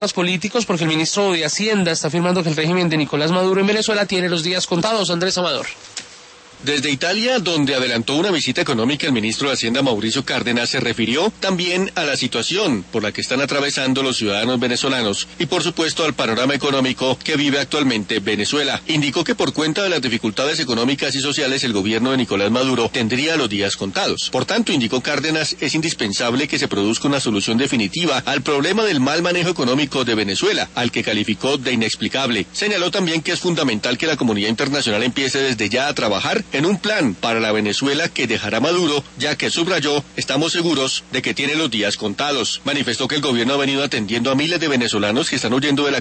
políticos porque el ministro de Hacienda está afirmando que el régimen de Nicolás Maduro en Venezuela tiene los días contados. Andrés Amador. Desde Italia, donde adelantó una visita económica, el ministro de Hacienda Mauricio Cárdenas se refirió también a la situación por la que están atravesando los ciudadanos venezolanos y por supuesto al panorama económico que vive actualmente Venezuela. Indicó que por cuenta de las dificultades económicas y sociales el gobierno de Nicolás Maduro tendría los días contados. Por tanto, indicó Cárdenas, es indispensable que se produzca una solución definitiva al problema del mal manejo económico de Venezuela, al que calificó de inexplicable. Señaló también que es fundamental que la comunidad internacional empiece desde ya a trabajar en un plan para la Venezuela que dejará Maduro, ya que subrayó, estamos seguros de que tiene los días contados. Manifestó que el gobierno ha venido atendiendo a miles de venezolanos que están huyendo de la